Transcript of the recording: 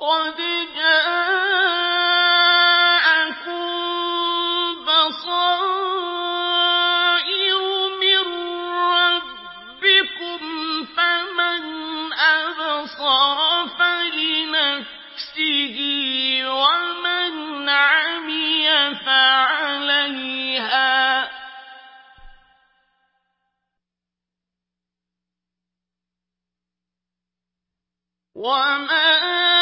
قَدْ جَاءَكُم بَصَائِرُ مِن رَّبِّكُمْ ۖ فَمَنْ أَبْصَرَ فَلِنَفْسِهِ ۖ وَمَنْ عَمِيَ فَعَلَيْهَا ۚ وَمَا